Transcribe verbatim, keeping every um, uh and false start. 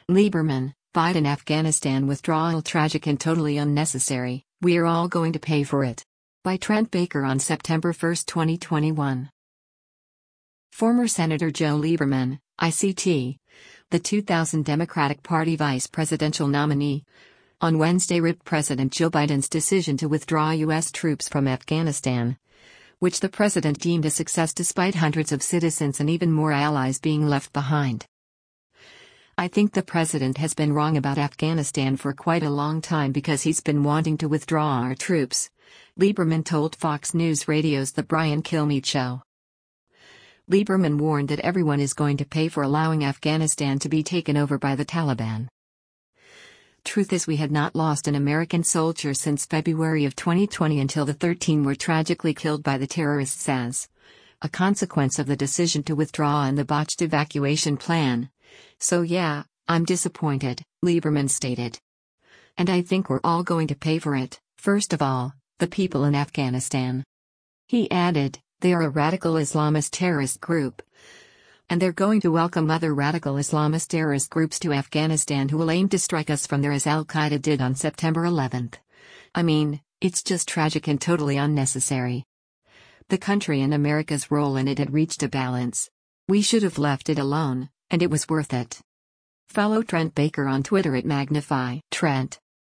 Lieberman, Biden Afghanistan withdrawal tragic and totally unnecessary, we are all going to pay for it. By Trent Baker on September first, twenty twenty-one. Former Senator Joe Lieberman, I C T, the two thousand Democratic Party vice presidential nominee, on Wednesday ripped President Joe Biden's decision to withdraw U S troops from Afghanistan, which the president deemed a success despite hundreds of citizens and even more allies being left behind. I think the president has been wrong about Afghanistan for quite a long time because he's been wanting to withdraw our troops, Lieberman told Fox News Radio's The Brian Kilmeade Show. Lieberman warned that everyone is going to pay for allowing Afghanistan to be taken over by the Taliban. Truth is, we had not lost an American soldier since February of twenty twenty until the thirteen were tragically killed by the terrorists as a consequence of the decision to withdraw and the botched evacuation plan. So yeah, I'm disappointed, Lieberman stated. And I think we're all going to pay for it, first of all, the people in Afghanistan. He added, they are a radical Islamist terrorist group. And they're going to welcome other radical Islamist terrorist groups to Afghanistan who will aim to strike us from there as Al-Qaeda did on September eleventh. I mean, it's just tragic and totally unnecessary. The country and America's role in it had reached a balance. We should have left it alone, and it was worth it. Follow Trent Baker on Twitter at Magnify Trent.